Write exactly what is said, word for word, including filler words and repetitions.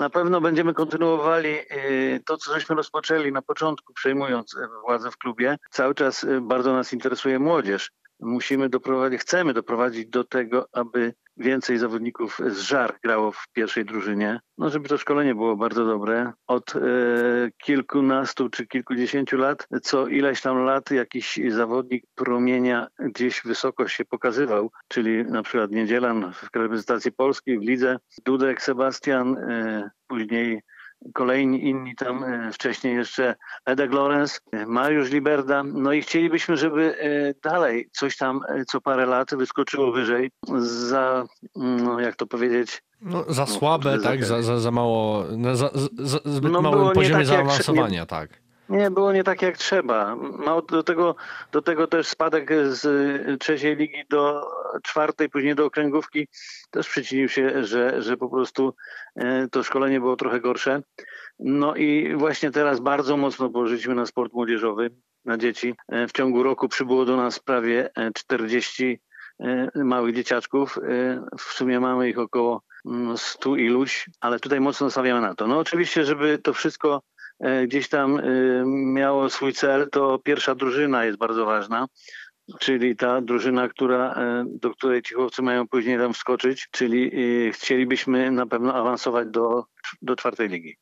Na pewno będziemy kontynuowali to, co żeśmy rozpoczęli na początku, przejmując władzę w klubie. Cały czas bardzo nas interesuje młodzież. Musimy doprowadzić, chcemy doprowadzić do tego, aby więcej zawodników z Żar grało w pierwszej drużynie. No, żeby to szkolenie było bardzo dobre. Od e, kilkunastu czy kilkudziesięciu lat, co ileś tam lat jakiś zawodnik promienia gdzieś wysoko się pokazywał, czyli na przykład Niedzielan w reprezentacji Polski, w lidze, Dudek, Sebastian, e, później kolejni inni tam, e, wcześniej jeszcze Edek Lorenz, e, Mariusz Liberda. No i chcielibyśmy, żeby e, dalej coś tam e, co parę lat wyskoczyło wyżej za, no jak to powiedzieć... No, za no, słabe, tak? Za, za, za mało, na za, za zbyt no, małym było nie poziomie tak jak, zaawansowania, nie, tak. nie, było nie tak jak trzeba. Mało do tego, do tego też spadek z trzeciej ligi do czwartej, później do okręgówki też przyczynił się, że, że po prostu e, to szkolenie było trochę gorsze. No i właśnie teraz bardzo mocno położyliśmy na sport młodzieżowy, na dzieci. E, w ciągu roku przybyło do nas prawie czterdzieści e, małych dzieciaczków. E, w sumie mamy ich około no, stu iluś, ale tutaj mocno stawiamy na to. No oczywiście, żeby to wszystko gdzieś tam miało swój cel, to pierwsza drużyna jest bardzo ważna, czyli ta drużyna, która, do której ci chłopcy mają później tam wskoczyć, czyli chcielibyśmy na pewno awansować do, do czwartej ligi.